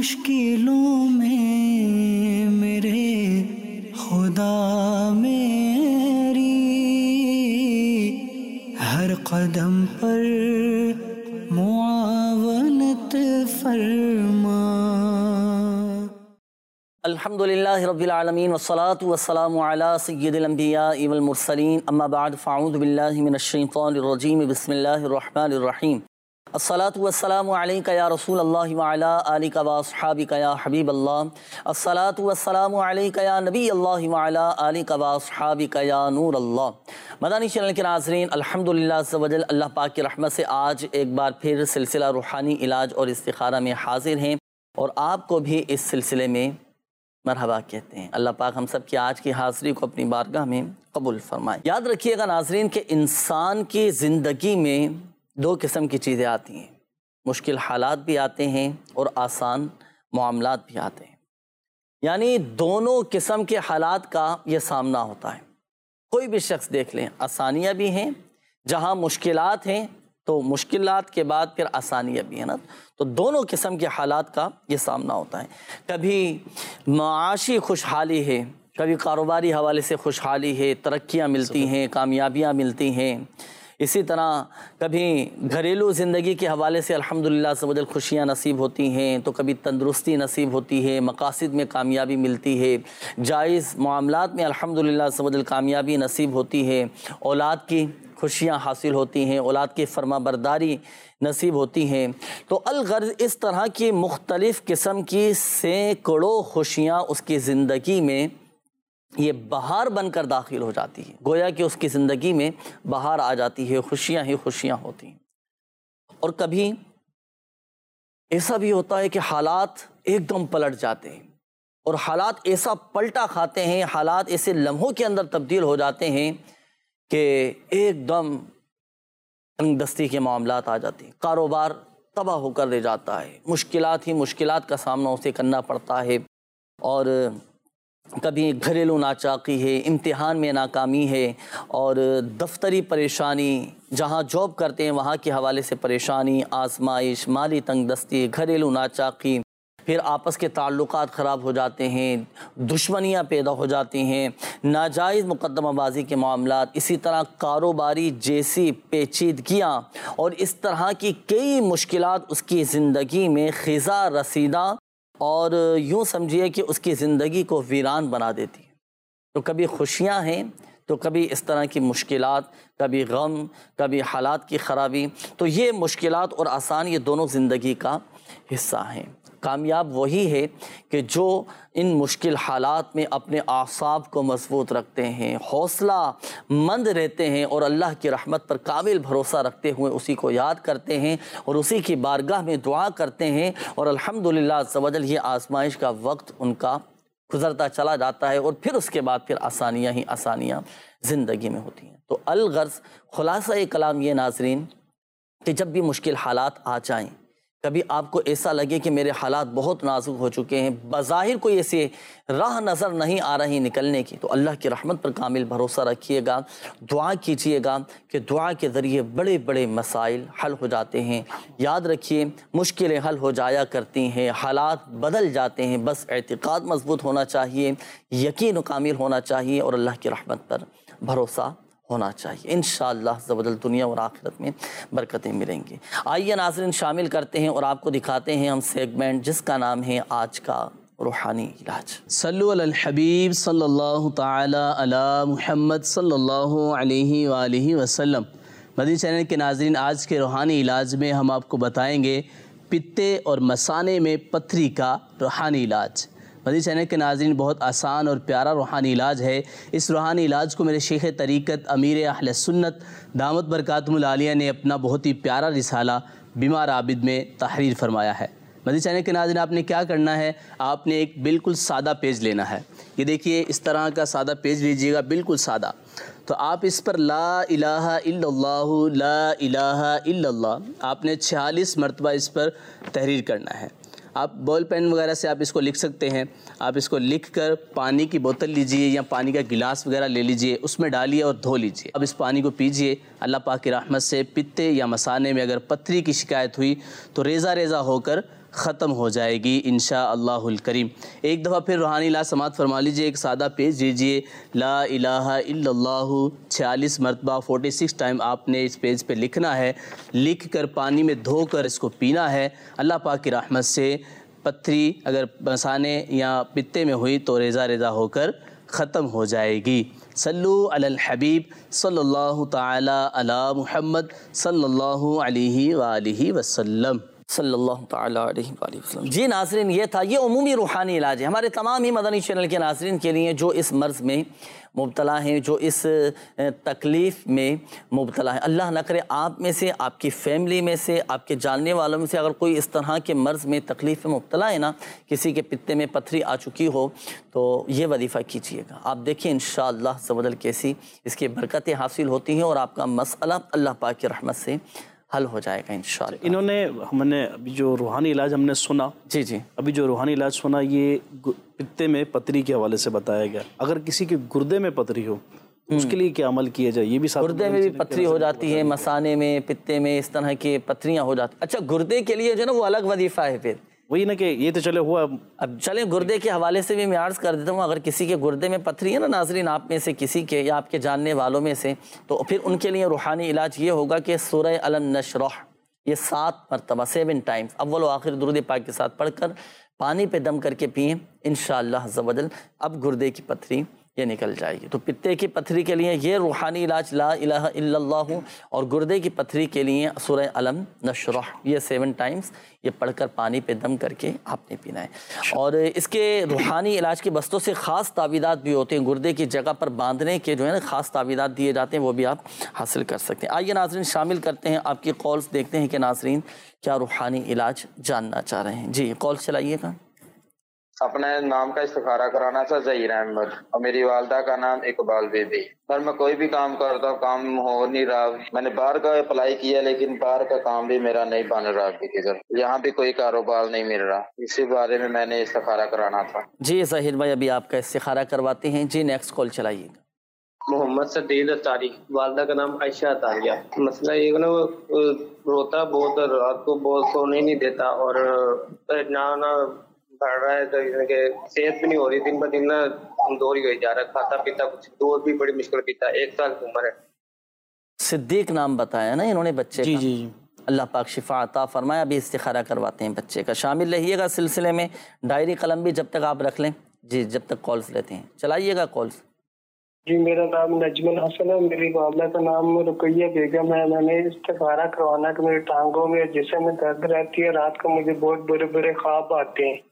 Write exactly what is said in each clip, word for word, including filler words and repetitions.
مشکلوں میں میرے خدا میری ہر قدم پر معاونت فرما۔ الحمدللہ رب العالمین والصلاة والسلام علی سید الانبیاء والمرسلین، اما بعد فاعوذ باللہ من الشیطان الرجیم، بسم اللہ الرحمن الرحیم۔ الصلاة والسلام علیک یا رسول اللہ وعلی آلک واصحابک یا حبیب اللہ، الصلاة والسلام علیک یا نبی اللہ وعلی آلک واصحابک یا نور اللہ۔ مدنی چینل کے ناظرین، الحمدللہ عز و جل اللہ پاک کی رحمت سے آج ایک بار پھر سلسلہ روحانی علاج اور استخارہ میں حاضر ہیں، اور آپ کو بھی اس سلسلے میں مرحبا کہتے ہیں۔ اللہ پاک ہم سب کی آج کی حاضری کو اپنی بارگاہ میں قبول فرمائے۔ یاد رکھیے گا ناظرین کہ انسان کی زندگی میں دو قسم کی چیزیں آتی ہیں، مشکل حالات بھی آتے ہیں اور آسان معاملات بھی آتے ہیں، یعنی دونوں قسم کے حالات کا یہ سامنا ہوتا ہے۔ کوئی بھی شخص دیکھ لیں، آسانیاں بھی ہیں، جہاں مشکلات ہیں تو مشکلات کے بعد پھر آسانیاں بھی ہیں نا، تو دونوں قسم کے حالات کا یہ سامنا ہوتا ہے۔ کبھی معاشی خوشحالی ہے، کبھی کاروباری حوالے سے خوشحالی ہے، ترقیاں ملتی ہیں، کامیابیاں ملتی ہیں، اسی طرح کبھی گھریلو زندگی کے حوالے سے الحمدللہ عز و جل خوشیاں نصیب ہوتی ہیں، تو کبھی تندرستی نصیب ہوتی ہے، مقاصد میں کامیابی ملتی ہے، جائز معاملات میں الحمدللہ عز و جل کامیابی نصیب ہوتی ہے، اولاد کی خوشیاں حاصل ہوتی ہیں، اولاد کی فرما برداری نصیب ہوتی ہیں۔ تو الغرض اس طرح کی مختلف قسم کی سینکڑوں خوشیاں اس کی زندگی میں یہ بہار بن کر داخل ہو جاتی ہے، گویا کہ اس کی زندگی میں بہار آ جاتی ہے، خوشیاں ہی خوشیاں ہوتی ہیں۔ اور کبھی ایسا بھی ہوتا ہے کہ حالات ایک دم پلٹ جاتے ہیں، اور حالات ایسا پلٹا کھاتے ہیں، حالات ایسے لمحوں کے اندر تبدیل ہو جاتے ہیں کہ ایک دم تنگ دستی کے معاملات آ جاتے ہیں، کاروبار تباہ ہو کر لے جاتا ہے، مشکلات ہی مشکلات کا سامنا اسے کرنا پڑتا ہے، اور کبھی گھریلو ناچاقی ہے، امتحان میں ناکامی ہے، اور دفتری پریشانی، جہاں جاب کرتے ہیں وہاں کے حوالے سے پریشانی، آزمائش، مالی تنگ دستی، گھریلو ناچاقی، پھر آپس کے تعلقات خراب ہو جاتے ہیں، دشمنیاں پیدا ہو جاتی ہیں، ناجائز مقدمہ بازی کے معاملات، اسی طرح کاروباری جیسی پیچیدگیاں اور اس طرح کی کئی مشکلات اس کی زندگی میں خزاں رسیدہ اور یوں سمجھیے کہ اس کی زندگی کو ویران بنا دیتی ہے۔ تو کبھی خوشیاں ہیں تو کبھی اس طرح کی مشکلات، کبھی غم، کبھی حالات کی خرابی۔ تو یہ مشکلات اور آسان یہ دونوں زندگی کا حصہ ہیں۔ کامیاب وہی ہے کہ جو ان مشکل حالات میں اپنے اعصاب کو مضبوط رکھتے ہیں، حوصلہ مند رہتے ہیں، اور اللہ کی رحمت پر کامل بھروسہ رکھتے ہوئے اسی کو یاد کرتے ہیں اور اسی کی بارگاہ میں دعا کرتے ہیں، اور الحمدللہ عز و جل یہ آزمائش کا وقت ان کا گزرتا چلا جاتا ہے، اور پھر اس کے بعد پھر آسانیاں ہی آسانیاں زندگی میں ہوتی ہیں۔ تو الغرض خلاصہ کلام یہ ناظرین کہ جب بھی مشکل حالات آ جائیں، کبھی آپ کو ایسا لگے کہ میرے حالات بہت نازک ہو چکے ہیں، بظاہر کوئی ایسی راہ نظر نہیں آ رہی نکلنے کی، تو اللہ کی رحمت پر کامل بھروسہ رکھیے گا، دعا کیجیے گا کہ دعا کے ذریعے بڑے بڑے مسائل حل ہو جاتے ہیں۔ یاد رکھیے مشکلیں حل ہو جایا کرتی ہیں، حالات بدل جاتے ہیں، بس اعتقاد مضبوط ہونا چاہیے، یقین کامل ہونا چاہیے، اور اللہ کی رحمت پر بھروسہ ہونا چاہیے۔ انشاءاللہ عز و جل دنیا اور آخرت میں برکتیں ملیں گی۔ آئیے ناظرین شامل کرتے ہیں اور آپ کو دکھاتے ہیں ہم سیگمنٹ جس کا نام ہے آج کا روحانی علاج۔ صلو علی الحبیب صلی اللہ تعالی علی محمد صلی اللہ علیہ وآلہ وسلم۔ مدنی چینل کے ناظرین، آج کے روحانی علاج میں ہم آپ کو بتائیں گے پتے اور مثانے میں پتھری کا روحانی علاج۔ مدنی چینل کے ناظرین، بہت آسان اور پیارا روحانی علاج ہے۔ اس روحانی علاج کو میرے شیخ طریقت امیر اہل سنت دامت برکاتہم العالیہ نے اپنا بہت ہی پیارا رسالہ بیمار عابد میں تحریر فرمایا ہے۔ مدنی چینل کے ناظرین، آپ نے کیا کرنا ہے، آپ نے ایک بالکل سادہ پیج لینا ہے۔ یہ دیکھیے اس طرح کا سادہ پیج لیجئے گا، بالکل سادہ۔ تو آپ اس پر لا الہ الا اللہ لا الہ الا اللہ آپ نے چھیالیس مرتبہ اس پر تحریر کرنا ہے۔ آپ بال پین وغیرہ سے آپ اس کو لکھ سکتے ہیں۔ آپ اس کو لکھ کر پانی کی بوتل لیجئے یا پانی کا گلاس وغیرہ لے لیجئے، اس میں ڈالیے اور دھو لیجئے۔ اب اس پانی کو پیجئے۔ اللہ پاک کی رحمت سے پتے یا مثانے میں اگر پتھری کی شکایت ہوئی تو ریزہ ریزہ ہو کر ختم ہو جائے گی انشاءاللہ الکریم۔ ایک دفعہ پھر روحانی علاج سماعت فرما لیجئے، ایک سادہ پیج دیجئے، لا الہ الا اللہ چھیالیس مرتبہ فورٹی سکس ٹائم آپ نے اس پیج پہ لکھنا ہے، لکھ کر پانی میں دھو کر اس کو پینا ہے۔ اللہ پاک کی رحمت سے پتھری اگر مثانے یا پتے میں ہوئی تو ریزہ ریزہ ہو کر ختم ہو جائے گی۔ صلو علی الحبیب صلی اللہ تعالی علی محمد صلی اللہ علیہ وآلہ وسلم صلی اللہ تعالیٰ علیہ وآلہ وسلم۔ جی ناظرین، یہ تھا، یہ عمومی روحانی علاج ہے ہمارے تمام ہی مدنی چینل کے ناظرین کے لیے جو اس مرض میں مبتلا ہیں، جو اس تکلیف میں مبتلا ہیں۔ اللہ نہ کرے آپ میں سے، آپ کی فیملی میں سے، آپ کے جاننے والوں میں سے اگر کوئی اس طرح کے مرض میں تکلیف میں مبتلا ہے نا، کسی کے پتے میں پتھری آ چکی ہو، تو یہ وظیفہ کیجئے گا۔ آپ دیکھیں انشاءاللہ عز و جل کیسی اس کی برکتیں حاصل ہوتی ہیں اور آپ کا مسئلہ اللہ پاک کی رحمت سے حل ہو جائے گا انشاءاللہ۔ انہوں نے ہم نے ابھی جو روحانی علاج ہم نے سنا، جی جی ابھی جو روحانی علاج سنا یہ پتے میں پتھری کے حوالے سے بتایا گیا۔ اگر کسی کے گردے میں پتھری ہو اس کے لیے کیا عمل کیا جائے؟ یہ بھی ساتھ گردے میں بھی پتھری ہو جاتی ہے، مثانے میں، پتے میں، اس طرح کی پتھریاں ہو جاتی ہیں۔ اچھا گردے کے لیے جو ہے نا وہ الگ وظیفہ ہے پھر، وہی نا کہ یہ تو چلے ہوا۔ اب چلیں گردے کے حوالے سے بھی میں عرض کر دیتا ہوں، اگر کسی کے گردے میں پتھری ہے نا ناظرین، آپ میں سے کسی کے یا آپ کے جاننے والوں میں سے، تو پھر ان کے لیے روحانی علاج یہ ہوگا کہ سورہ الم نشرح یہ سات مرتبہ سیون ٹائمز اول و آخر درود پاک کے ساتھ پڑھ کر پانی پہ دم کر کے پئیں، انشاءاللہ عز و جل اب گردے کی پتھری یہ نکل جائے گی۔ تو پتے کی پتھری کے لیے یہ روحانی علاج لا الہ الا اللہ، اور گردے کی پتھری کے لیے سورہ الم نشرح یہ سیون ٹائمز یہ پڑھ کر پانی پہ دم کر کے آپ نے پینا ہے۔ اور اس کے روحانی علاج کے بستوں سے خاص تعویذات بھی ہوتے ہیں، گردے کی جگہ پر باندھنے کے جو ہے نا خاص تعویذات دیے جاتے ہیں، وہ بھی آپ حاصل کر سکتے ہیں۔ آئیے ناظرین شامل کرتے ہیں آپ کی کالز، دیکھتے ہیں کہ ناظرین کیا روحانی علاج جاننا چاہ رہے ہیں۔ جی کال چلائیے گا۔ اپنے نام کا استخارہ کرانا تھا، ظہیر احمد، اور میری والدہ کا نام اقبال بی بی۔ سر میں کوئی بھی کام کرتا ہوں کام ہو نہیں رہا، میں نے باہر کا اپلائی کیا لیکن باہر کا کام بھی میرا نہیں بن رہا ابھی کدھر، یہاں بھی کوئی کاروبار نہیں مل رہا، اسی بارے میں میں نے استخارہ کرانا تھا۔ جی ظہیر بھائی ابھی آپ کا استخارہ کرواتے ہیں۔ جی نیکسٹ کال چلائیے گا۔ محمد سدید اتاری، والدہ کا نام عائشہ اتاریہ۔ مسئلہ یہ نا وہ روتا بہت، رات کو بہت سونے نہیں دیتا، اور نہ بڑھ رہا ہے، تو کہ صحت بھی نہیں ہو رہی، دن بہ دن نا کمزور ہی ہوئی جا رہا ہے، کھاتا پیتا کچھ، دودھ بھی بڑی مشکل پیتا ہے، ایک سال کی عمر ہے۔ صدیق نام بتایا نا انہوں نے بچے جی کا؟ جی جی اللہ پاک شفا عطا فرمایا۔ ابھی استخارہ کرواتے ہیں بچے کا، شامل رہیے گا سلسلے میں، ڈائری قلم بھی جب تک آپ رکھ لیں، جی جب تک کالز لیتے ہیں چلائیے گا کالز۔ جی میرا نام نجم الحسن ہے، میری والدہ کا نام رقیہ بیگم ہے۔ میں نے استخارہ کروانا کہ میری ٹانگوں میں جسم میں درد رہتی ہے، رات کو مجھے بہت برے برے خواب آتے ہیں۔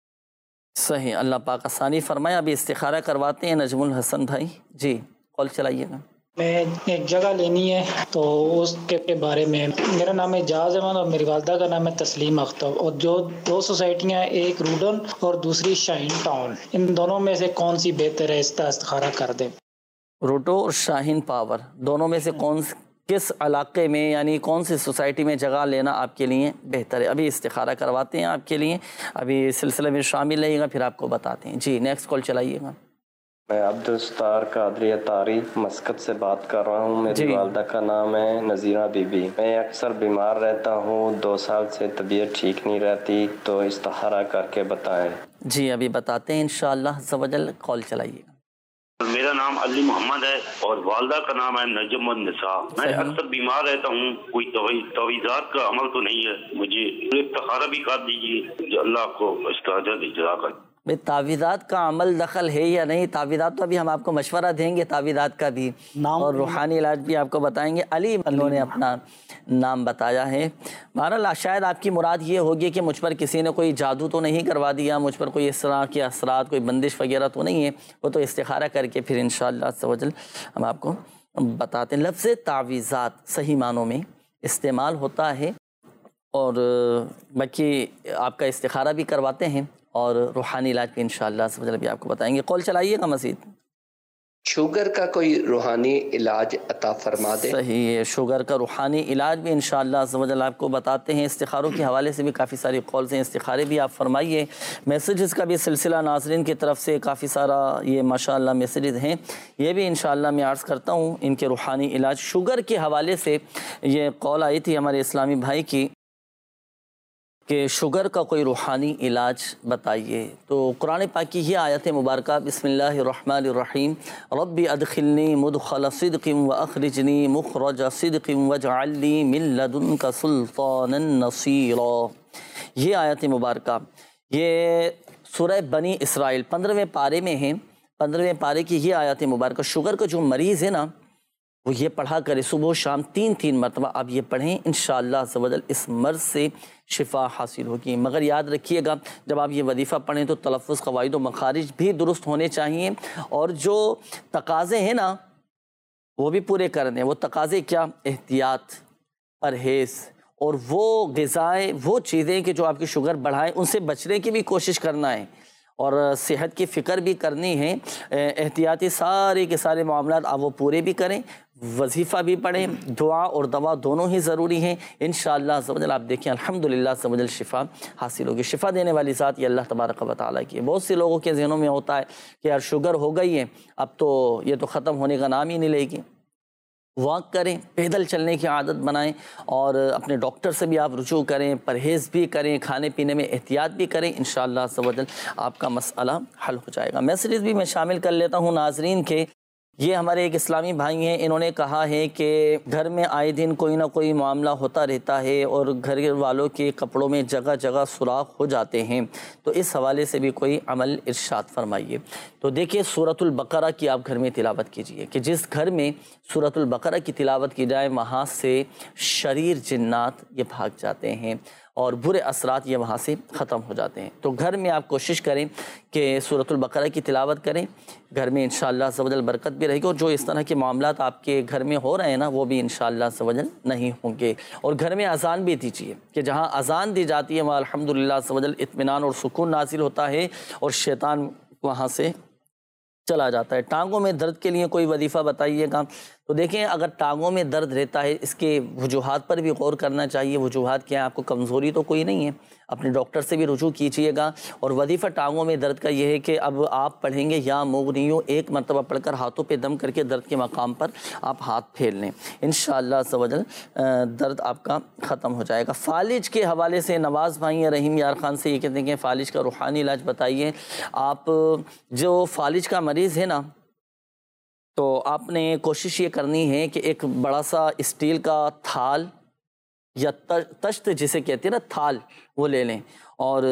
صحیح، اللہ پاک آسانی فرمایا۔ ابھی استخارہ کرواتے ہیں نجم الحسن بھائی، جی کال چلائیے گا۔ میں ایک جگہ لینی ہے تو اس کے بارے میں، میرا نام ہے اعجاز احمد اور میری والدہ کا نام ہے تسلیم اختر، اور جو دو سوسائٹیاں، ایک روڈن اور دوسری شاہین ٹاؤن، ان دونوں میں سے کون سی بہتر ہے، اس کا استخارہ کر دیں۔ روٹو اور شاہین پاور دونوں میں سے کون کس علاقے میں، یعنی کون سی سوسائٹی میں جگہ لینا آپ کے لیے بہتر ہے؟ ابھی استخارہ کرواتے ہیں آپ کے لیے، ابھی سلسلے میں شامل رہیے گا، پھر آپ کو بتاتے ہیں۔ جی نیکسٹ کال چلائیے گا۔ میں عبدالستار قادری اتاری مسقط سے بات کر رہا ہوں، میری جی والدہ کا نام ہے نذیرہ بی بی۔ میں اکثر بیمار رہتا ہوں، دو سال سے طبیعت ٹھیک نہیں رہتی، تو استخارہ کر کے بتائیں۔ جی ابھی بتاتے ہیں انشاءاللہ عز و جل، کال چلائیے گا۔ میرا نام علی محمد ہے اور والدہ کا نام ہے نجم النساء۔ میں اکثر بیمار رہتا ہوں، کوئی تویزات کا عمل تو نہیں ہے، مجھے استخارہ بھی کر دیجیے، اللہ کو اس کا اجر اجرا کر۔ بھئی تعویذات کا عمل دخل ہے یا نہیں؟ تعویذات تو ابھی ہم آپ کو مشورہ دیں گے تعویذات کا بھی، اور روحانی علاج بھی آپ کو بتائیں گے۔ علی انہوں نے اپنا نام بتایا ہے۔ بہرحال شاید آپ کی مراد یہ ہوگی کہ مجھ پر کسی نے کوئی جادو تو نہیں کروا دیا، مجھ پر کوئی اس طرح کے اثرات، کوئی بندش وغیرہ تو نہیں ہے، وہ تو استخارہ کر کے پھر انشاءاللہ عز و جل ہم آپ کو بتاتے ہیں۔ لفظ تعویذات صحیح معنوں میں استعمال ہوتا ہے، اور باقی آپ کا استخارہ بھی کرواتے ہیں، اور روحانی علاج بھی انشاءاللہ عز و جل بھی آپ کو بتائیں گے۔ کال چلائیے گا مزید۔ شوگر کا کوئی روحانی علاج عطا فرما دے۔ صحیح ہے، شوگر کا روحانی علاج بھی انشاءاللہ عز و جل آپ کو بتاتے ہیں۔ استخاروں کے حوالے سے بھی کافی ساری کالز ہیں، استخارے بھی آپ فرمائیے۔ میسیجز کا بھی سلسلہ ناظرین کی طرف سے کافی سارا یہ ماشاءاللہ میسیجز ہیں، یہ بھی انشاءاللہ میں عرض کرتا ہوں ان کے روحانی علاج۔ شوگر کے حوالے سے یہ کال آئی تھی ہمارے اسلامی بھائی کی کہ شوگر کا کوئی روحانی علاج بتائیے۔ تو قرآن پاک کی یہ آیت مبارکہ بسم اللہ الرحمن الرحیم رب ادخلنی مدخل صدق واخرجنی مخرج صدق واجعل لی من لدنک سلطانا نصیرا، یہ آیت مبارکہ یہ سورہ بنی اسرائیل پندرہویں پارے میں ہیں۔ پندرہویں پارے کی یہ آیت مبارکہ، شوگر کا جو مریض ہے نا وہ یہ پڑھا کرے صبح و شام تین تین مرتبہ آپ یہ پڑھیں، انشاءاللہ عز و جل اس مرض سے شفا حاصل ہوگی۔ مگر یاد رکھیے گا جب آپ یہ وظیفہ پڑھیں تو تلفظ، قواعد و مخارج بھی درست ہونے چاہیے، اور جو تقاضے ہیں نا وہ بھی پورے کرنے۔ وہ تقاضے کیا؟ احتیاط، پرہیز، اور وہ غذائیں، وہ چیزیں کہ جو آپ کی شوگر بڑھائیں ان سے بچنے کی بھی کوشش کرنا ہے، اور صحت کی فکر بھی کرنی ہے۔ احتیاطی سارے کے سارے معاملات آپ وہ پورے بھی کریں، وظیفہ بھی پڑھیں، دعا اور دوا دونوں ہی ضروری ہیں۔ انشاءاللہ عز و جل آپ دیکھیں الحمدللہ عز و جل شفا حاصل ہوگی۔ شفا دینے والی ذات یہ اللہ تبارک و تعالیٰ کی ہے۔ بہت سے لوگوں کے ذہنوں میں ہوتا ہے کہ یار شوگر ہو گئی ہے اب تو یہ تو ختم ہونے کا نام ہی نہیں لے گی۔ واک کریں، پیدل چلنے کی عادت بنائیں، اور اپنے ڈاکٹر سے بھی آپ رجوع کریں، پرہیز بھی کریں، کھانے پینے میں احتیاط بھی کریں، انشاءاللہ عز و جل آپ کا مسئلہ حل ہو جائے گا۔ میسیجز بھی میں شامل کر لیتا ہوں ناظرین کے۔ یہ ہمارے ایک اسلامی بھائی ہیں، انہوں نے کہا ہے کہ گھر میں آئے دن کوئی نہ کوئی معاملہ ہوتا رہتا ہے اور گھر والوں کے کپڑوں میں جگہ جگہ سوراخ ہو جاتے ہیں، تو اس حوالے سے بھی کوئی عمل ارشاد فرمائیے۔ تو دیکھیے سورۃ البقرہ کی آپ گھر میں تلاوت کیجئے، کہ جس گھر میں سورۃ البقرہ کی تلاوت کی جائے وہاں سے شریر جنات یہ بھاگ جاتے ہیں اور برے اثرات یہ وہاں سے ختم ہو جاتے ہیں۔ تو گھر میں آپ کوشش کریں کہ سورۃ البقرہ کی تلاوت کریں، گھر میں انشاءاللہ عز و جل برکت بھی رہے گی، اور جو اس طرح کے معاملات آپ کے گھر میں ہو رہے ہیں نا وہ بھی انشاءاللہ عز و جل نہیں ہوں گے۔ اور گھر میں اذان بھی دیجیے، کہ جہاں اذان دی جاتی ہے وہاں الحمدللہ عز و جل اطمینان اور سکون نازل ہوتا ہے، اور شیطان وہاں سے چلا جاتا ہے۔ ٹانگوں میں درد کے لیے کوئی وظیفہ بتائیے گا۔ تو دیکھیں اگر ٹانگوں میں درد رہتا ہے اس کے وجوہات پر بھی غور کرنا چاہیے۔ وجوہات کیا ہیں؟ آپ کو کمزوری تو کوئی نہیں ہے، اپنے ڈاکٹر سے بھی رجوع کیجیے گا۔ اور وظیفہ ٹانگوں میں درد کا یہ ہے کہ اب آپ پڑھیں گے یا مغنیوں ایک مرتبہ پڑھ کر ہاتھوں پہ دم کر کے درد کے مقام پر آپ ہاتھ پھیر لیں، انشاءاللہ عز و جل درد آپ کا ختم ہو جائے گا۔ فالج کے حوالے سے نواز بھائی رحیم یار خان سے یہ کہتے ہیں کہ فالج کا روحانی علاج بتائیے۔ آپ جو فالج کا مریض ہے نا تو آپ نے کوشش یہ کرنی ہے کہ ایک بڑا سا اسٹیل کا تھال یا تشت جسے کہتے ہیں نا تھال، وہ لے لیں، اور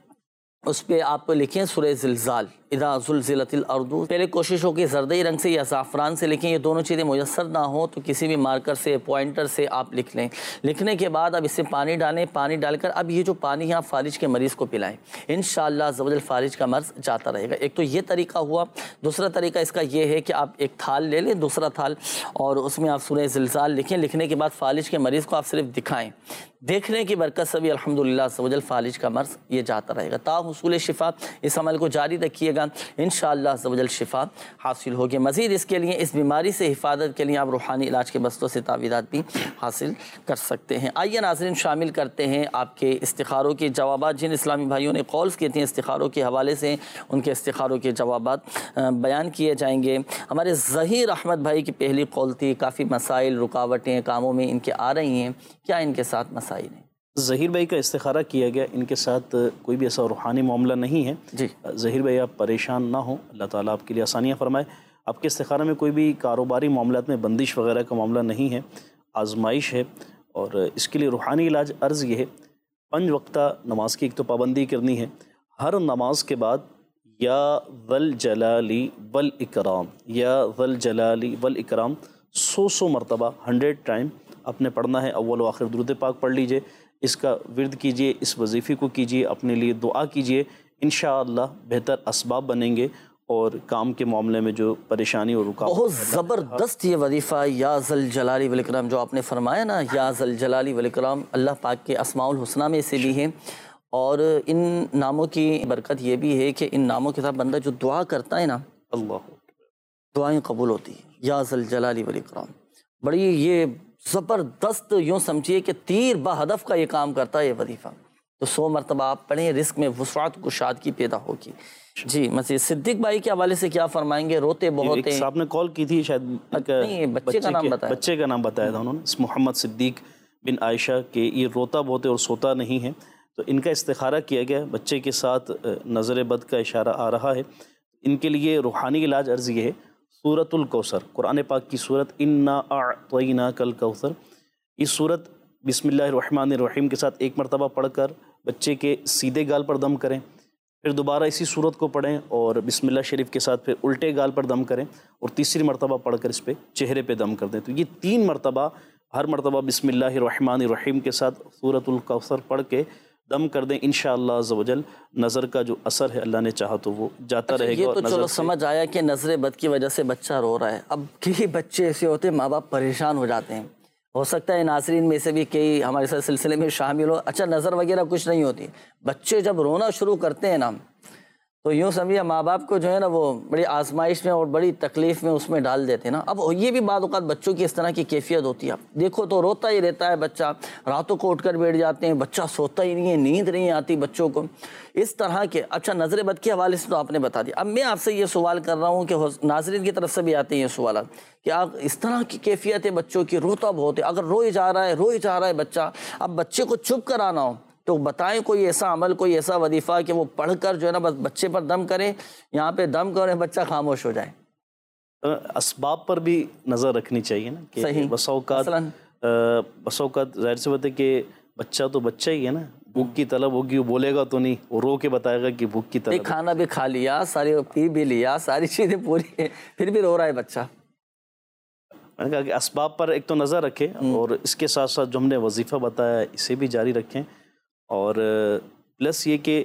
اس پہ آپ لکھیں سورہ زلزال، اذا زلزلت الارض۔ پہلے کوشش ہو کہ زردئی رنگ سے یا زعفران سے لکھیں، یہ دونوں چیزیں میسر نہ ہوں تو کسی بھی مارکر سے، پوائنٹر سے آپ لکھ لیں۔ لکھنے کے بعد اب اس سے پانی ڈالیں، پانی ڈال کر اب یہ جو پانی ہے آپ فالج کے مریض کو پلائیں، انشاءاللہ عز و جل فالج کا مرض جاتا رہے گا۔ ایک تو یہ طریقہ ہوا۔ دوسرا طریقہ اس کا یہ ہے کہ آپ ایک تھال لے لیں، دوسرا تھال، اور اس میں آپ سورہ زلزال لکھیں۔ لکھنے کے بعد فالج کے مریض کو آپ صرف دکھائیں، دیکھنے کی برکت سے بھی الحمدللہ عز و جل فالج کا مرض یہ جاتا رہے گا۔ تا حصول شفا اس عمل کو جاری رکھیے گا، انشاءاللہ عز و جل شفا حاصل ہوگی۔ مزید اس کے لیے اس بیماری سے حفاظت کے لیے آپ روحانی علاج کے بستوں سے تعویذات بھی حاصل کر سکتے ہیں۔ آئیے ناظرین شامل کرتے ہیں آپ کے استخاروں کے جوابات۔ جن اسلامی بھائیوں نے کالز کیے تھے استخاروں کے حوالے سے، ان کے استخاروں کے جوابات بیان کیے جائیں گے۔ ہمارے ظہیر احمد بھائی کی پہلی کال تھی، کافی مسائل، رکاوٹیں کاموں میں ان کے آ رہی ہیں، کیا ان کے ساتھ مسائل ہیں؟ ظہیر بھائی کا استخارہ کیا گیا، ان کے ساتھ کوئی بھی ایسا روحانی معاملہ نہیں ہے۔ جی ظہیر بھائی آپ پریشان نہ ہوں، اللہ تعالیٰ آپ کے لیے آسانیاں فرمائے۔ آپ کے استخارہ میں کوئی بھی کاروباری معاملات میں بندش وغیرہ کا معاملہ نہیں ہے، آزمائش ہے، اور اس کے لیے روحانی علاج عرض یہ ہے، پنج وقتہ نماز کی ایک تو پابندی کرنی ہے۔ ہر نماز کے بعد یا ذل جلالی والاکرام، یا ذل جلالی والاکرام سو سو مرتبہ ہنڈریڈ ٹائم آپ نے پڑھنا ہے۔ اول و آخر درود پاک پڑھ لیجئے، اس کا ورد کیجئے، اس وظیفے کو کیجئے، اپنے لیے دعا کیجئے، انشاءاللہ بہتر اسباب بنیں گے، اور کام کے معاملے میں جو پریشانی اور رکاوٹ۔ بہت زبردست یہ وظیفہ یا ذل جلالی والاکرام جو آپ نے فرمایا نا، یا ذل جلالی والاکرام اللہ پاک کے اسماء الحسنہ میں سے بھی ہیں، اور ان ناموں کی برکت یہ بھی ہے کہ ان ناموں کے ساتھ بندہ جو دعا کرتا ہے نا اللہ دعائیں قبول ہوتی ہیں۔ یا ذل جلالی والاکرام بڑی یہ زبردست، یوں سمجھیے کہ تیر بہدف کا یہ کام کرتا ہے یہ وظیفہ۔ تو سو مرتبہ آپ پڑھیں، رزق میں وسعت کشادگی پیدا ہوگی۔ جی مسیح صدیق بھائی کے حوالے سے کیا فرمائیں گے؟ روتے بہت ہیں۔ آپ نے کال کی تھی شاید، نہیں بچے کا نام بتایا، بچے کا نام بتایا تھا انہوں نے، محمد صدیق بن عائشہ، کہ یہ روتا بہت ہے اور سوتا نہیں ہے۔ تو ان کا استخارہ کیا گیا، بچے کے ساتھ نظر بد کا اشارہ آ رہا ہے۔ ان کے لیے روحانی علاج عرض یہ ہے، سورۃ الکوثر، قرآن پاک کی سورت انا اعطیناک الکوثر، اس سورت بسم اللہ الرحمن الرحیم کے ساتھ ایک مرتبہ پڑھ کر بچے کے سیدھے گال پر دم کریں، پھر دوبارہ اسی سورت کو پڑھیں اور بسم اللہ شریف کے ساتھ پھر الٹے گال پر دم کریں، اور تیسری مرتبہ پڑھ کر اس پہ چہرے پہ دم کر دیں۔ تو یہ تین مرتبہ، ہر مرتبہ بسم اللہ الرحمن الرحیم کے ساتھ سورۃ الکوثر پڑھ کے دم کر دیں، انشاءاللہ عز و جل نظر کا جو اثر ہے اللہ نے چاہا تو وہ جاتا رہے گا۔ یہ تو چلو سمجھ آیا کہ نظر بد کی وجہ سے بچہ رو رہا ہے، اب کئی بچے ایسے ہوتے ہیں ماں باپ پریشان ہو جاتے ہیں، ہو سکتا ہے ناظرین میں سے بھی کئی ہمارے ساتھ سلسلے میں شامل ہو، اچھا نظر وغیرہ کچھ نہیں ہوتی، بچے جب رونا شروع کرتے ہیں نا تو یوں سمجھیے ماں باپ کو جو ہے نا وہ بڑی آزمائش میں اور بڑی تکلیف میں اس میں ڈال دیتے ہیں نا۔ اب یہ بھی بعض اوقات بچوں کی اس طرح کی کیفیت ہوتی ہے، دیکھو تو روتا ہی رہتا ہے بچہ، راتوں کو اٹھ کر بیٹھ جاتے ہیں، بچہ سوتا ہی نہیں ہے، نیند نہیں آتی بچوں کو، اس طرح کے۔ اچھا نظر بد کے حوالے سے تو آپ نے بتا دیا، اب میں آپ سے یہ سوال کر رہا ہوں کہ ناظرین کی طرف سے بھی آتے ہیں یہ سوالات کہ آپ اس طرح کی کیفیت ہے بچوں کی، روتا بہت ہے، اگر روئے جا رہا ہے روئے جا رہا ہے بچہ، اب بچے کو چپ کرانا ہو تو بتائیں کوئی ایسا عمل، کوئی ایسا وظیفہ کہ وہ پڑھ کر جو ہے نا بس بچے پر دم کریں، یہاں پہ دم کریں بچہ خاموش ہو جائے۔ اسباب پر بھی نظر رکھنی چاہیے نا، کہ بسا اوقات بسا اوقات ظاہر سی بات ہے کہ بچہ تو بچہ ہی ہے نا، بھوک کی طلب ہوگی وہ بولے گا تو نہیں، وہ رو کے بتائے گا کہ بھوک کی طلب، کھانا بھی کھا لیا، ساری پی بھی لیا، ساری چیزیں پوری ہیں، پھر بھی رو رہا ہے بچہ۔ میں نے کہا کہ اسباب پر ایک تو نظر رکھیں، اور اس کے ساتھ ساتھ جو ہم نے وظیفہ بتایا اسے بھی جاری رکھیں، اور پلس یہ کہ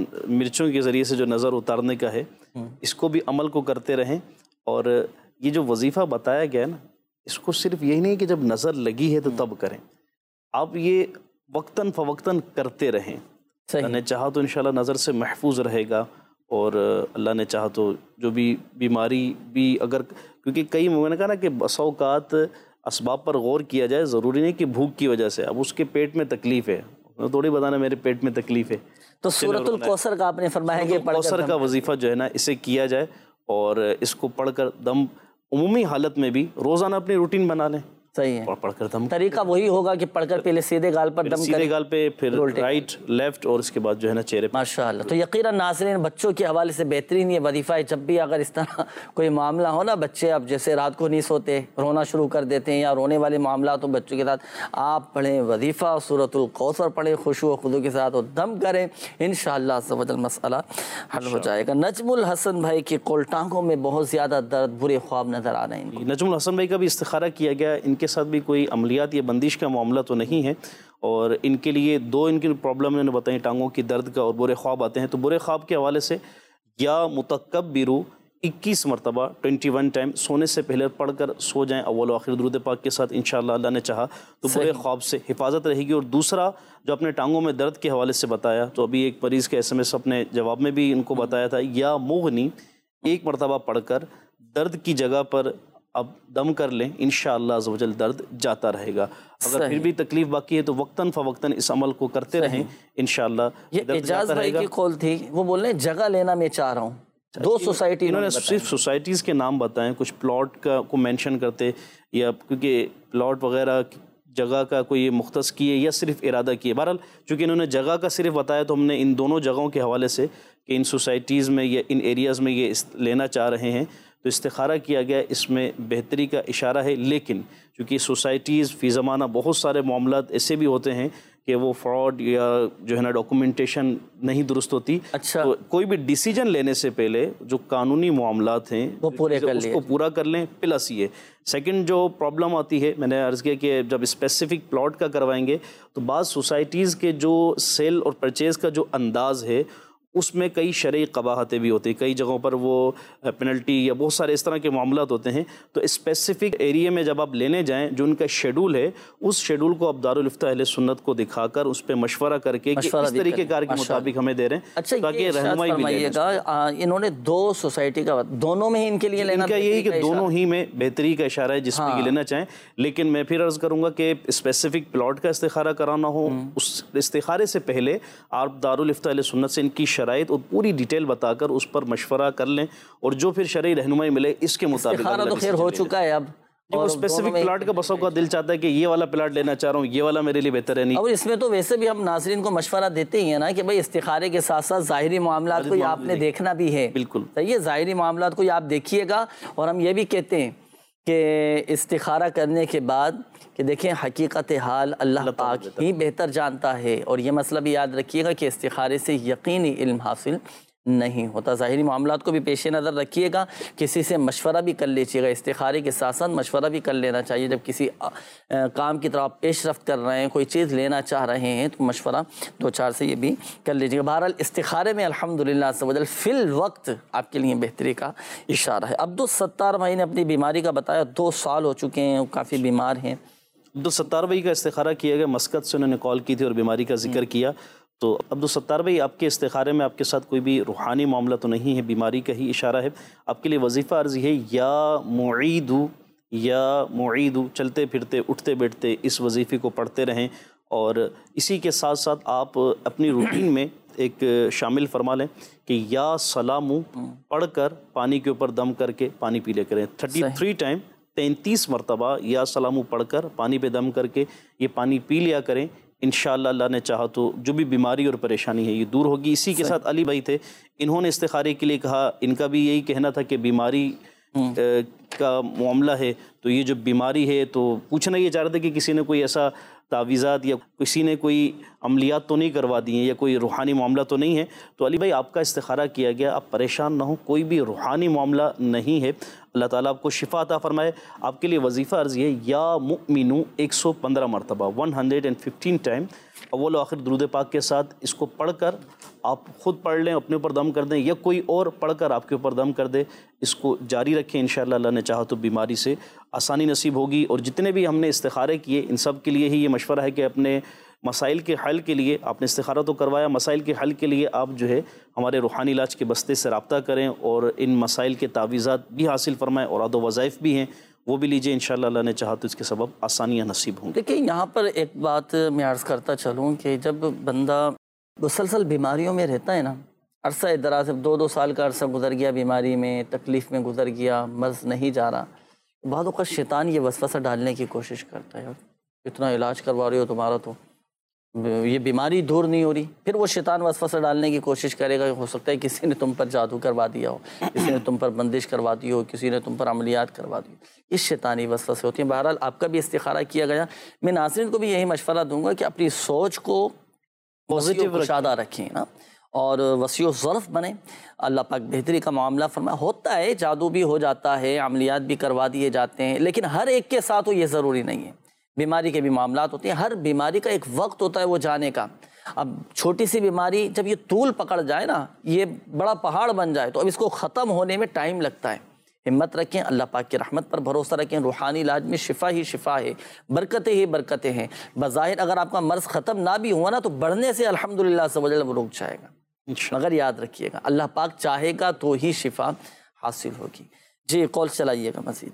مرچوں کے ذریعے سے جو نظر اتارنے کا ہے اس کو بھی عمل کو کرتے رہیں، اور یہ جو وظیفہ بتایا گیا ہے نا اس کو صرف یہی نہیں کہ جب نظر لگی ہے تو تب کریں، آپ یہ وقتاً فوقتاً کرتے رہیں، اللہ نے چاہا تو انشاءاللہ نظر سے محفوظ رہے گا، اور اللہ نے چاہا تو جو بھی بیماری بھی اگر، کیونکہ کئی میں نے کہا نا کہ بسا اوقات اسباب پر غور کیا جائے، ضروری نہیں کہ بھوک کی وجہ سے، اب اس کے پیٹ میں تکلیف ہے، تھوڑی بتانا میرے پیٹ میں تکلیف ہے، تو سورۃ الکوثر کا آپ نے فرمایا کہ کوثر کا وظیفہ جو ہے نا اسے کیا جائے، اور اس کو پڑھ کر دم عمومی حالت میں بھی روزانہ اپنی روٹین بنا لیں، صحیح ہے، اور پڑھ کر دم، طریقہ وہی ہوگا کہ پڑھ کر پہلے سیدھے گال پر دم کریں، سیدھے گال پہ پھر رائٹ لیفٹ، اور اس کے بعد جو ہے نا چہرے پہ۔ ماشاءاللہ، تو یقیناً ناظرین بچوں کے حوالے سے بہترین یہ وظیفہ ہے، جب بھی اگر اس طرح کوئی معاملہ ہو نا، بچے اب جیسے رات کو نہیں سوتے، رونا شروع کر دیتے ہیں یا رونے والے معاملات ہو بچوں کے ساتھ، آپ پڑھیں وظیفہ سورۃ الکوثر پڑھیں خشوع و خضوع کے ساتھ، اور دم کریں، انشاءاللہ عز و جل مسئلہ حل ہو جائے گا۔ نجم الحسن بھائی کی کولٹانگوں میں بہت زیادہ درد، برے خواب نظر آ رہے ہیں۔ نجم الحسن بھائی کا بھی استخارہ کیا گیا، ان کے ساتھ بھی کوئی عملیات یا بندش کا معاملہ تو نہیں ہے، اور ان کے لیے دو ان کی پرابلم میں نے بتائی، ٹانگوں کی درد کا اور برے خواب آتے ہیں۔ تو برے خواب کے حوالے سے یا متکبرو اکیس مرتبہ ٹوئنٹی ون ٹائم سونے سے پہلے پڑھ کر سو جائیں اول و آخر درود پاک کے ساتھ، انشاءاللہ اللہ نے چاہا تو برے خواب سے حفاظت رہے گی۔ اور دوسرا جو اپنے ٹانگوں میں درد کے حوالے سے بتایا، تو ابھی ایک مریض کے ایس ایم ایس اپنے جواب میں بھی ان کو بتایا تھا، یا مغنی ایک مرتبہ پڑھ کر درد کی جگہ پر اب دم کر لیں، انشاءاللہ عز و جل درد جاتا رہے گا۔ اگر پھر بھی تکلیف باقی ہے تو وقتاً فوقتاً اس عمل کو کرتے رہیں، انشاءاللہ یہ اعجاز بھائی کی کال تھی، وہ بول رہے ہیں جگہ لینا میں چاہ رہا ہوں، دو سوسائٹی انہوں نے صرف سوسائٹیز کے نام بتائیں، کچھ پلاٹ کا کو مینشن کرتے، یا کیونکہ پلاٹ وغیرہ جگہ کا کوئی مختص کیے یا صرف ارادہ کیے، بہرحال چونکہ انہوں نے جگہ کا صرف بتایا تو ہم نے ان دونوں جگہوں کے حوالے سے کہ ان سوسائٹیز میں یا ان ایریاز میں یہ لینا چاہ رہے ہیں تو استخارہ کیا گیا، اس میں بہتری کا اشارہ ہے، لیکن چونکہ سوسائٹیز فی زمانہ بہت سارے معاملات ایسے بھی ہوتے ہیں کہ وہ فراڈ یا جو ہے نا ڈاکومنٹیشن نہیں درست ہوتی، اچھا تو کوئی بھی ڈیسیجن لینے سے پہلے جو قانونی معاملات ہیں وہ پورے کر اس کو پورا کر لیں۔ پلس یہ سیکنڈ جو پرابلم آتی ہے، میں نے عرض کیا کہ جب اسپیسیفک پلاٹ کا کروائیں گے تو بعض سوسائٹیز کے جو سیل اور پرچیز کا جو انداز ہے اس میں کئی شرعی قباحتیں بھی ہوتی ہیں، کئی جگہوں پر وہ پینلٹی یا بہت سارے اس طرح کے معاملات ہوتے ہیں، تو اسپیسیفک ایریے میں جب آپ لینے جائیں جو ان کا شیڈول ہے، اس شیڈول کو آپ دارالفتہ اہل سنت کو دکھا کر اس پہ مشورہ کر کے کہ اس طریقے کار کے مطابق ہمیں دے رہے ہیں تاکہ رہنمائی بھی لیں گا۔ انہوں نے دو سوسائٹی کا دونوں میں ان کے لیے لینا، ان کا یہی کہ دونوں ہی میں بہتری کا اشارہ ہے جس میں یہ لینا چاہیں، لیکن میں پھر عرض کروں گا کہ اسپیسیفک پلاٹ کا استخارہ کرانا ہو، اس استخارے سے پہلے آپ دارالفتہ اہل سنت سے ان کی شرائط اور پوری ڈیٹیل بتا کر اس پر مشورہ کر لیں، اور جو پھر شرعی رہنمائی ملے اس کے مطابق۔ استخارہ تو خیر ہو چکا ہے، اب اور اسپیسیفک پلاٹ کا بسوں کا دل چاہتا ہے کہ یہ والا پلاٹ لینا چاہ رہا ہوں، یہ والا میرے لیے بہتر ہے نہیں. اور اس میں تو ویسے بھی ہم ناظرین کو مشورہ دیتے ہی ہیں نا کہ بھائی استخارے کے ساتھ ساتھ ظاہری معاملات کو آپ نے دیکھنا بھی ہے. بالکل یہ ظاہری معاملات کو آپ دیکھیے گا. اور ہم یہ بھی کہتے ہیں کہ استخارہ کرنے کے بعد کہ دیکھیں حقیقت حال اللہ پاک ہی بہتر جانتا ہے. اور یہ مسئلہ بھی یاد رکھیے گا کہ استخارے سے یقینی علم حاصل نہیں ہوتا. ظاہری معاملات کو بھی پیش نظر رکھیے گا. کسی سے مشورہ بھی کر لیجیے گا. استخارے کے ساتھ ساتھ مشورہ بھی کر لینا چاہیے. جب کسی کام کی طرف پیش رفت کر رہے ہیں، کوئی چیز لینا چاہ رہے ہیں، تو مشورہ دو چار سے یہ بھی کر لیجیے گا. بہرحال استخارے میں الحمدللہ عز و جل فی الوقت آپ کے لیے بہتری کا اشارہ ہے. عبدالستار بھائی نے اپنی بیماری کا بتایا، دو سال ہو چکے ہیں، کافی بیمار ہیں. عبدالستار بھائی کا استخارہ کیا گیا، مسقط سے انہوں نے کال کی تھی اور بیماری کا ذکر کیا. تو عبدالستار بھائی، آپ کے استخارے میں آپ کے ساتھ کوئی بھی روحانی معاملہ تو نہیں ہے، بیماری کا ہی اشارہ ہے. آپ کے لیے وظیفہ عرض ہے یا معیدو یا معیدو، چلتے پھرتے اٹھتے بیٹھتے اس وظیفے کو پڑھتے رہیں. اور اسی کے ساتھ ساتھ آپ اپنی روٹین میں ایک شامل فرما لیں کہ یا سلامو پڑھ کر پانی کے اوپر دم کر کے پانی پی لے کریں. تھرٹی تھری ٹائم تینتیس مرتبہ یا سلامو پڑھ کر پانی پہ دم کر کے یہ پانی پی لیا کریں. انشاءاللہ اللہ نے چاہا تو جو بھی بیماری اور پریشانی ہے یہ دور ہوگی. اسی کے ساتھ علی بھائی تھے، انہوں نے استخارے کے لیے کہا، ان کا بھی یہی کہنا تھا کہ بیماری کا معاملہ ہے، تو یہ جو بیماری ہے تو پوچھنا یہ چاہ رہے تھے کہ کسی نے کوئی ایسا تعویذات یا کسی نے کوئی عملیات تو نہیں کروا دی ہیں یا کوئی روحانی معاملہ تو نہیں ہے. تو علی بھائی آپ کا استخارہ کیا گیا، آپ پریشان نہ ہوں، کوئی بھی روحانی معاملہ نہیں ہے. اللہ تعالیٰ آپ کو شفا عطا فرمائے. آپ کے لیے وظیفہ عرض یہ یا مؤمنو ایک سو پندرہ مرتبہ one hundred and fifteen time اول و آخر درود پاک کے ساتھ اس کو پڑھ کر آپ خود پڑھ لیں، اپنے اوپر دم کر دیں، یا کوئی اور پڑھ کر آپ کے اوپر دم کر دے. اس کو جاری رکھیں، انشاءاللہ اللہ نے چاہا تو بیماری سے آسانی نصیب ہوگی. اور جتنے بھی ہم نے استخارے کیے ان سب کے لیے ہی یہ مشورہ ہے کہ اپنے مسائل کے حل کے لیے، آپ نے استخارہ تو کروایا، مسائل کے حل کے لیے آپ جو ہے ہمارے روحانی علاج کے بستے سے رابطہ کریں اور ان مسائل کے تعویذات بھی حاصل فرمائیں. اور و وظائف بھی ہیں وہ بھی لیجئے، انشاءاللہ اللہ نے چاہا تو اس کے سبب آسانیاں نصیب ہوں گی. دیکھیں یہاں پر ایک بات میں عرض کرتا چلوں کہ جب بندہ مسلسل بیماریوں میں رہتا ہے نا، عرصہ دراز دو دو سال کا عرصہ گزر گیا، بیماری میں تکلیف میں گزر گیا، مرض نہیں جا رہا، بعض اوقات شیطان یہ وسوسہ ڈالنے کی کوشش کرتا ہے، اتنا علاج کروا رہے ہو تمہارا تو یہ بیماری دور نہیں ہو رہی. پھر وہ شیطان وسوسہ ڈالنے کی کوشش کرے گا. ہو سکتا ہے کسی نے تم پر جادو کروا دیا ہو، کسی نے تم پر بندش کروا دی ہو، کسی نے تم پر عملیات کروا دی ہو. اس شیطانی وسوسے ہوتی ہیں. بہرحال آپ کا بھی استخارہ کیا گیا. میں ناظرین کو بھی یہی مشورہ دوں گا کہ اپنی سوچ کو پازیٹیو کشادہ رکھیں نا، اور وسیع و ظرف بنیں. اللہ پاک بہتری کا معاملہ فرمائے. ہوتا ہے جادو بھی ہو جاتا ہے، عملیات بھی کروا دیے جاتے ہیں، لیکن ہر ایک کے ساتھ یہ ضروری نہیں ہے. بیماری کے بھی معاملات ہوتے ہیں، ہر بیماری کا ایک وقت ہوتا ہے وہ جانے کا. اب چھوٹی سی بیماری جب یہ طول پکڑ جائے نا، یہ بڑا پہاڑ بن جائے، تو اب اس کو ختم ہونے میں ٹائم لگتا ہے. ہمت رکھیں، اللہ پاک کی رحمت پر بھروسہ رکھیں. روحانی علاج میں شفا ہی شفا ہے، برکتیں ہی برکتیں ہیں. بظاہر اگر آپ کا مرض ختم نہ بھی ہوا نا، تو بڑھنے سے الحمدللہ عز و جل وہ رک جائے گا. مگر یاد رکھیے گا اللہ پاک چاہے گا تو ہی شفا حاصل ہوگی. جی کال چلائیے گا مزید.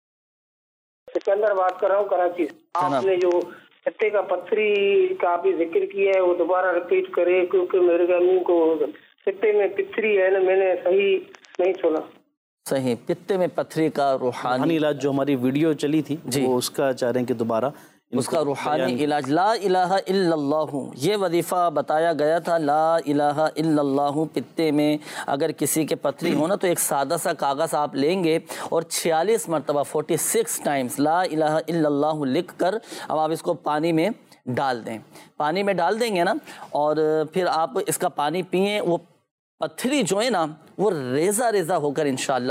سکندر بات کر رہا ہوں کراچی سے. آپ نے جو پتے کا پتھری کا بھی ذکر کیا ہے وہ دوبارہ ریپیٹ کرے، کیونکہ میرے گھر کو پتے میں پتھری ہے نا، میں نے صحیح نہیں سنا. صحیح، پتے میں پتھری کا روحانی علاج جو ہماری ویڈیو چلی تھی جی، وہ اس کا چاہ رہے ہیں کہ دوبارہ اس کا روحانی علاج لا الہ الا اللہ، یہ وظیفہ بتایا گیا تھا. لا الہ الا اللہ پتے میں اگر کسی کے پتھری ہونا تو ایک سادہ سا کاغذ آپ لیں گے اور چھیالیس مرتبہ فورٹی سکس ٹائمز لا الہ الا اللہ لکھ کر اب آپ اس کو پانی میں ڈال دیں. پانی میں ڈال دیں گے نا، اور پھر آپ اس کا پانی پئیں. وہ پتھری جو ہے نا وہ ریزہ ریزہ ہو کر انشاءاللہ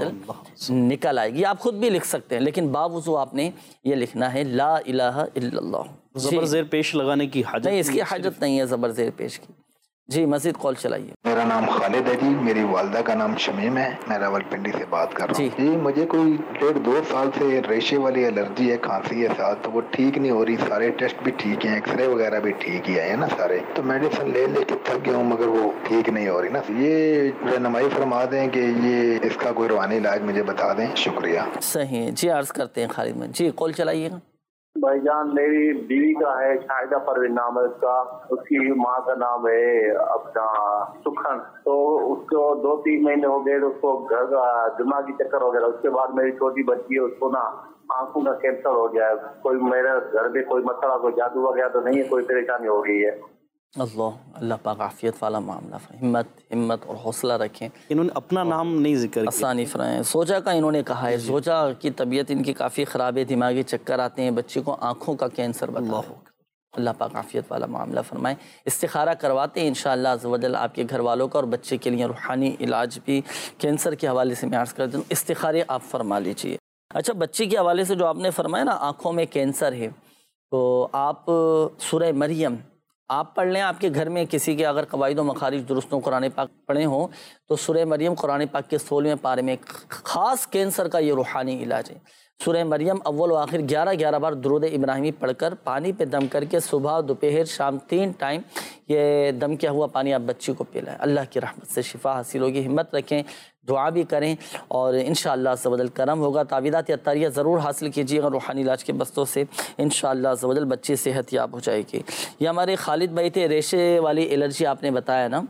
نکل آئے گی. آپ خود بھی لکھ سکتے ہیں، لیکن باوضو آپ نے یہ لکھنا ہے لا الہ الا اللہ. زبر زیر پیش لگانے کی حاجت نہیں، اس کی حاجت نہیں ہے زبر زیر پیش کی. جی مزید کال چلائیے. میرا نام خالد ہے جی، میری والدہ کا نام شمیم ہے، میں راول پنڈی سے بات کر رہا ہوں جی. مجھے کوئی ڈیڑھ دو سال سے ریشے والی الرجی ہے، کھانسی ہے ساتھ، تو وہ ٹھیک نہیں ہو رہی. سارے ٹیسٹ بھی ٹھیک ہیں، ایکس رے وغیرہ بھی ٹھیک ہی ہے نا سارے، تو میڈیسن لے لے کے تھک گیا ہوں مگر وہ ٹھیک نہیں ہو رہی نا. یہ رہنمائی فرما دیں کہ یہ اس کا کوئی روحانی علاج مجھے بتا دیں، شکریہ. صحیح جی، عرض کرتے ہیں خالد میں. جی کال چلائیے گا. بھائی جان میری بیوی کا ہے شاہدہ پروین نام ہے اس کا، اس کی ماں کا نام ہے اپنا سکھن، تو اس کو دو تین مہینے ہو گئے تو اس کو گھر کا دماغی چکر ہو گیا۔ اس کے بعد میری چھوٹی بچی ہے، اس کو نا آنکھوں کا کینسر ہو گیا ہے۔ کوئی میرے گھر میں کوئی مسئلہ کوئی جادو وغیرہ تو نہیں ہے، کوئی پریشانی ہو رہی ہے؟ اللہ اللہ پاک عافیت والا معاملہ، ہمت ہمت اور حوصلہ رکھیں۔ انہوں نے اپنا نام نہیں ذکر کیا، آسانی فرمائیں۔ زوجہ کا انہوں نے کہا ہے، زوجہ کی طبیعت ان کی کافی خراب ہے، دماغی چکر آتے ہیں، بچے کو آنکھوں کا کینسر بتا ہے۔ اللہ پاک عافیت والا معاملہ فرمائیں۔ استخارہ کرواتے ہیں انشاءاللہ عز و جل آپ کے گھر والوں کا، اور بچے کے لیے روحانی علاج بھی کینسر کے حوالے سے میں عرض کر دوں، استخارے آپ فرما لیجئے۔ اچھا، بچے کے حوالے سے جو آپ نے فرمایا نا آنکھوں میں کینسر ہے، تو آپ سورہ مریم آپ پڑھ لیں۔ آپ کے گھر میں کسی کے اگر قواعد و مخارج درست ہوں، قرآن پاک پڑھے ہوں، تو سورہ مریم قرآن پاک کے سولہویں پارے میں خاص کینسر کا یہ روحانی علاج ہے۔ سورہ مریم اول و آخر گیارہ گیارہ بار درود ابراہیمی پڑھ کر پانی پہ دم کر کے صبح دوپہر شام تین ٹائم یہ دم کیا ہوا پانی آپ بچی کو پلائیں، اللہ کی رحمت سے شفا حاصل ہوگی۔ ہمت رکھیں، دعا بھی کریں، اور انشاءاللہ عز و جل کرم ہوگا۔ تعویذات عطاریہ ضرور حاصل کیجیے گا روحانی علاج کے بستوں سے، انشاءاللہ عز و جل بچی صحت یاب ہو جائے گی۔ یہ ہمارے خالد بھائی تھے، ریشے والی الرجی آپ نے بتایا نا،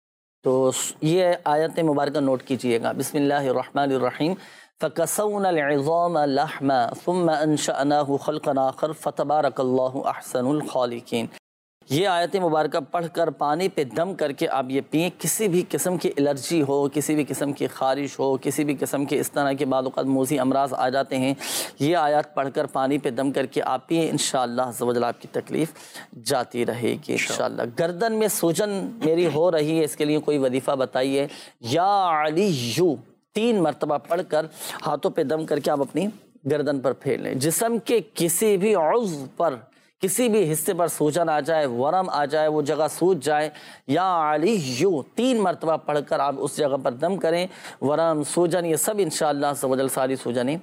تو یہ آیت مبارکہ نوٹ کیجیے گا۔ بسم اللہ الرحمن الرحیم، فَكَسَوْنَا الْعِظَامَ لَحْمًا ثُمَّ أَنشَأْنَاهُ خَلْقًا آخَرَ فَتَبَارَكَ اللَّهُ أَحْسَنُ الْخَالِقِينَ۔ یہ آیت مبارکہ پڑھ کر پانی پہ دم کر کے آپ یہ پئیں۔ کسی بھی قسم کی الرجی ہو، کسی بھی قسم کی خارش ہو، کسی بھی قسم کے اس طرح کے بعض اوقات موذی امراض آ جاتے ہیں، یہ آیات پڑھ کر پانی پہ دم کر کے آپ پئیں، انشاءاللہ عز و جل آپ کی تکلیف جاتی رہے گی انشاءاللہ۔ گردن میں سوجن میری ہو رہی ہے، اس کے لیے کوئی وظیفہ بتائیے۔ یا علیو تین مرتبہ پڑھ کر ہاتھوں پہ دم کر کے آپ اپنی گردن پر پھیر لیں۔ جسم کے کسی بھی عضو پر، کسی بھی حصے پر سوجن آ جائے، ورم آ جائے، وہ جگہ سوج جائے، یا علیو تین مرتبہ پڑھ کر آپ اس جگہ پر دم کریں، ورم سوجن یہ سب انشاءاللہ عز و جل ساری سوجنیں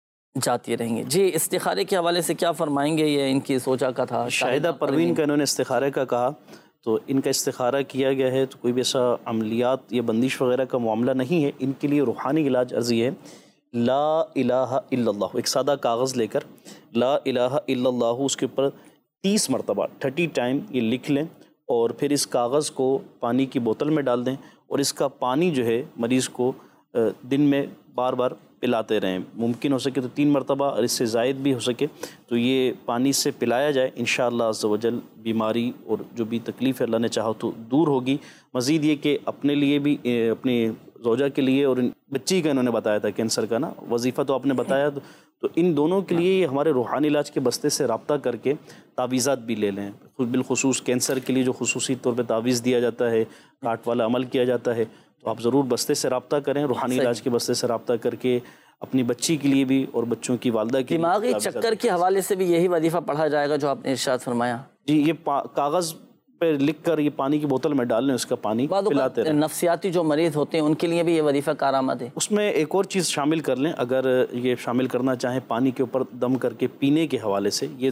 جاتی رہیں گے۔ جی، استخارے کے حوالے سے کیا فرمائیں گے؟ یہ ان کی زوجہ کا تھا، شاہدہ پروین کا انہوں نے استخارے کا کہا، تو ان کا استخارہ کیا گیا ہے، تو کوئی بھی ایسا عملیات یا بندش وغیرہ کا معاملہ نہیں ہے۔ ان کے لیے روحانی علاج عرضی ہے، لا الہ الا اللہ، ایک سادہ کاغذ لے کر لا الہ الا اللہ اس کے اوپر تیس مرتبہ تھرٹی ٹائم یہ لکھ لیں، اور پھر اس کاغذ کو پانی کی بوتل میں ڈال دیں، اور اس کا پانی جو ہے مریض کو دن میں بار بار پلاتے رہیں، ممکن ہو سکے تو تین مرتبہ، اور اس سے زائد بھی ہو سکے تو یہ پانی سے پلایا جائے، انشاءاللہ عز و جل بیماری اور جو بھی تکلیف ہے اللہ نے چاہا تو دور ہوگی۔ مزید یہ کہ اپنے لیے بھی، اپنی زوجہ کے لیے، اور بچی کا انہوں نے بتایا تھا کینسر کا نا وظیفہ تو آپ نے بتایا، تو ان دونوں کے لیے ہمارے روحانی علاج کے بستے سے رابطہ کر کے تعویذات بھی لے لیں۔ بالخصوص کینسر کے لیے جو خصوصی طور پہ تعویذ دیا جاتا ہے، کاٹ والا عمل کیا جاتا ہے، تو آپ ضرور بستے سے رابطہ کریں، روحانی علاج کے بستے سے رابطہ کر کے اپنی بچی کے لیے بھی اور بچوں کی والدہ کے دماغی چکر کے حوالے سے بھی یہی وظیفہ پڑھا جائے گا جو آپ نے ارشاد فرمایا؟ جی، یہ کاغذ پہ لکھ کر یہ پانی کی بوتل میں ڈال لیں، اس کا پانی پلاتے رہیں۔ نفسیاتی جو مریض ہوتے ہیں ان کے لیے بھی یہ وظیفہ کارآمد ہے۔ اس میں ایک اور چیز شامل کر لیں، اگر یہ شامل کرنا چاہیں پانی کے اوپر دم کر کے پینے کے حوالے سے، یہ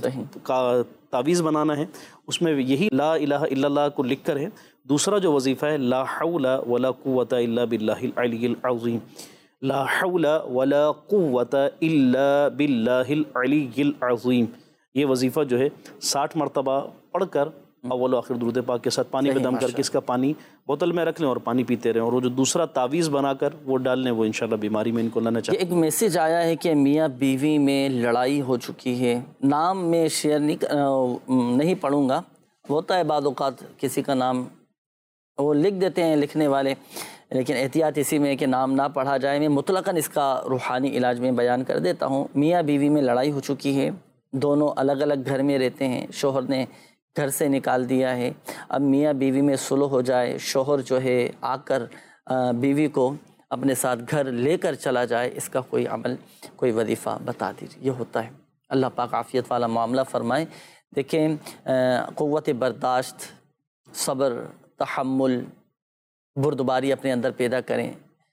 تعویذ بنانا ہے، اس میں یہی لا الہ الا اللہ کو لکھ کر ہے۔ دوسرا جو وظیفہ ہے، لا حول ولا قوت الا باللہ العلی العظیم، لا حول ولا قوت الا باللہ العلی العظیم، یہ وظیفہ جو ہے ساٹھ مرتبہ پڑھ کر اول و آخر درود پاک کے ساتھ پانی پہ دم کر کے اس کا پانی بوتل میں رکھ لیں اور پانی پیتے رہیں، اور وہ جو دوسرا تعویذ بنا کر وہ ڈال لیں، وہ انشاءاللہ بیماری میں ان کو اللہ نے چاہا۔ ایک میسیج آیا ہے کہ میاں بیوی میں لڑائی ہو چکی ہے، نام میں شیئر نہیں نہیں پڑھوں گا، ہوتا ہے بعض اوقات کسی کا نام وہ لکھ دیتے ہیں لکھنے والے، لیکن احتیاط اسی میں ہے کہ نام نہ پڑھا جائے۔ میں مطلقاً اس کا روحانی علاج میں بیان کر دیتا ہوں۔ میاں بیوی میں لڑائی ہو چکی ہے، دونوں الگ الگ گھر میں رہتے ہیں، شوہر نے گھر سے نکال دیا ہے، اب میاں بیوی میں صلح ہو جائے، شوہر جو ہے آ کر بیوی کو اپنے ساتھ گھر لے کر چلا جائے، اس کا کوئی عمل، کوئی وظیفہ بتا دیجیے۔ یہ ہوتا ہے، اللہ پاک عافیت والا معاملہ فرمائے۔ دیکھیں، قوت برداشت، صبر، تحمل، بردباری اپنے اندر پیدا کریں،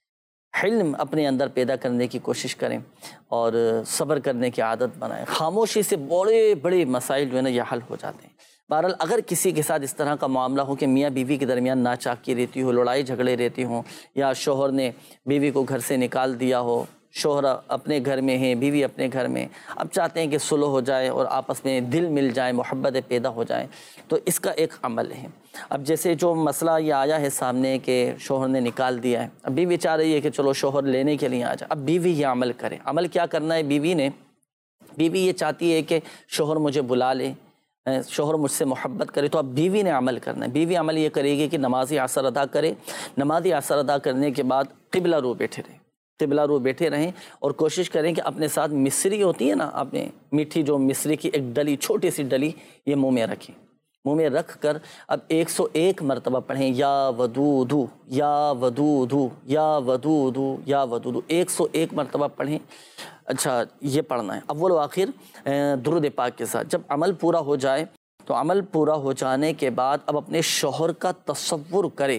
حلم اپنے اندر پیدا کرنے کی کوشش کریں، اور صبر کرنے کی عادت بنائیں۔ خاموشی سے بڑے بڑے مسائل جو ہے نا یہ حل ہو جاتے ہیں۔ بہرحال اگر کسی کے ساتھ اس طرح کا معاملہ ہو کہ میاں بیوی کے درمیان ناچاکی رہتی ہو، لڑائی جھگڑے رہتی ہوں، یا شوہر نے بیوی کو گھر سے نکال دیا ہو، شوہر اپنے گھر میں ہیں، بیوی اپنے گھر میں، اب چاہتے ہیں کہ صلح ہو جائے اور آپس میں دل مل جائے، محبتیں پیدا ہو جائیں، تو اس کا ایک عمل ہے۔ اب جیسے جو مسئلہ یہ آیا ہے سامنے کہ شوہر نے نکال دیا ہے، اب بیوی چاہ رہی ہے کہ چلو شوہر لینے کے لیے آ جائے، اب بیوی یہ عمل کرے۔ عمل کیا کرنا ہے بیوی نے؟ بیوی یہ چاہتی ہے کہ شوہر مجھے بلا لے، شوہر مجھ سے محبت کرے، تو اب بیوی نے عمل کرنا ہے۔ بیوی عمل یہ کرے گی کہ نماز عصر ادا کرے، نماز عصر ادا کرنے کے بعد قبلہ رو بیٹھے رہیں، قبلہ رو بیٹھے رہیں اور کوشش کریں کہ اپنے ساتھ مصری ہوتی ہے نا، اپنے میٹھی جو مصری کی ایک ڈلی، چھوٹی سی ڈلی، یہ منہ میں رکھیں، منہ میں رکھ کر اب ایک سو ایک مرتبہ پڑھیں، یا ودودو یا ودودو یا ودودو یا ودودو، ایک سو ایک مرتبہ پڑھیں۔ اچھا یہ پڑھنا ہے اول و آخر درود پاک کے ساتھ۔ جب عمل پورا ہو جائے تو عمل پورا ہو جانے کے بعد اب اپنے شوہر کا تصور کرے،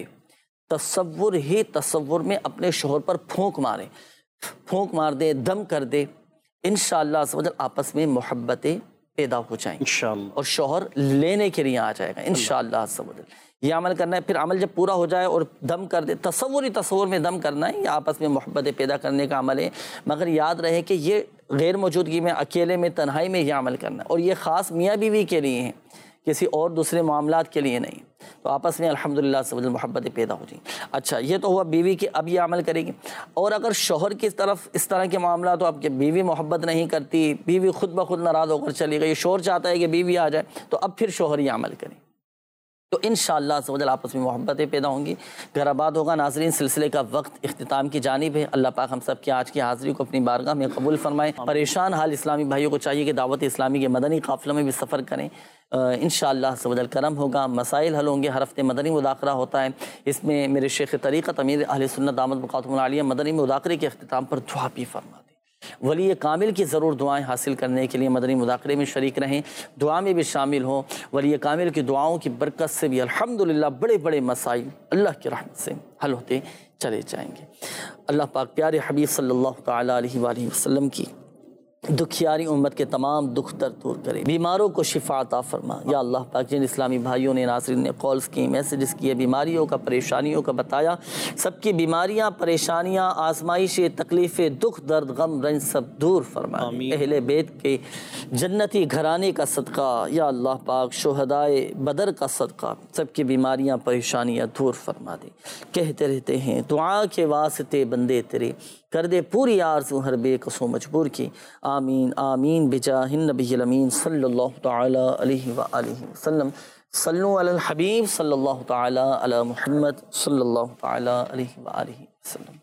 تصور ہی تصور میں اپنے شوہر پر پھونک مارے، پھونک مار دے، دم کر دے، انشاءاللہ عز و جل آپس میں محبتیں پیدا ہو جائیں انشاءاللہ، اور شوہر لینے کے لیے آ جائے گا انشاءاللہ عز و جل۔ یہ عمل کرنا ہے۔ پھر عمل جب پورا ہو جائے اور دم کر دے، تصوری تصور میں دم کرنا ہے، یہ آپس میں محبتیں پیدا کرنے کا عمل ہے، مگر یاد رہے کہ یہ غیر موجودگی میں، اکیلے میں، تنہائی میں یہ عمل کرنا ہے، اور یہ خاص میاں بیوی کے لیے ہے، کسی اور دوسرے معاملات کے لیے نہیں۔ تو آپس میں الحمدللہ سے محبتیں پیدا ہو جائیں۔ اچھا یہ تو ہوا بیوی کی، اب یہ عمل کرے گی۔ اور اگر شوہر کی طرف اس طرح کے معاملات ہو، اب کہ بیوی محبت نہیں کرتی، بیوی خود بخود ناراض ہو کر چلی گئی، شوہر چاہتا ہے کہ بیوی آ جائے، تو اب پھر شوہر یہ عمل کرے، تو انشاءاللہ عز و جل آپس میں محبتیں پیدا ہوں گی، گھر آباد ہوگا۔ ناظرین سلسلے کا وقت اختتام کی جانب ہے۔ اللہ پاک ہم سب کی آج کی حاضری کو اپنی بارگاہ میں قبول فرمائے۔ پریشان حال اسلامی بھائیوں کو چاہیے کہ دعوت اسلامی کے مدنی قافلوں میں بھی سفر کریں، انشاءاللہ عز و جل کرم ہوگا، مسائل حل ہوں گے۔ ہر ہفتے مدنی مذاکرہ ہوتا ہے، اس میں میرے شیخ طریقت امیر اہل سنت دامت بقاتہم العالیہ مدنی مذاکرے کے اختتام پر دعا بھی فرما دیں۔ ولی کامل کی ضرور دعائیں حاصل کرنے کے لیے مدنی مذاکرے میں شریک رہیں، دعا میں بھی شامل ہوں۔ ولی کامل کی دعاؤں کی برکت سے بھی الحمدللہ بڑے بڑے مسائل اللہ کی رحمت سے حل ہوتے چلے جائیں گے۔ اللہ پاک پیارے حبیب صلی اللہ تعالیٰ علیہ وآلہ وسلم کی دکھیاری امت کے تمام دکھ درد دور کرے، بیماروں کو شفا عطا فرما۔ یا اللہ پاک جن اسلامی بھائیوں نے، ناظرین نے کالز کی، میسیجز کیے، بیماریوں کا، پریشانیوں کا بتایا، سب کی بیماریاں، پریشانیاں، آزمائشیں، تکلیفیں، دکھ درد، غم رنج سب دور فرما۔ اہل بیت کے جنتی گھرانے کا صدقہ، یا اللہ پاک شہدائے بدر کا صدقہ، سب کی بیماریاں، پریشانیاں دور فرما دے۔ کہتے رہتے ہیں دعا کے واسطے بندے تیرے، کر دے پوری آرزو ہر بے قصو مجبور کی۔ آمین آمین بجاہ النبی الامین صلی اللہ تعالی علیہ وآلہ وسلم۔ صلو علی الحبیب صلی اللہ تعالی علی محمد صلی اللہ تعالی علیہ وآلہ وسلم۔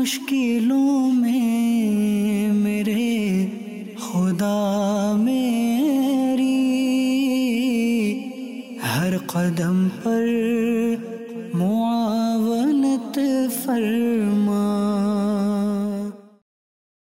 مشکلوں میں میرے خدا میری، ہر قدم پر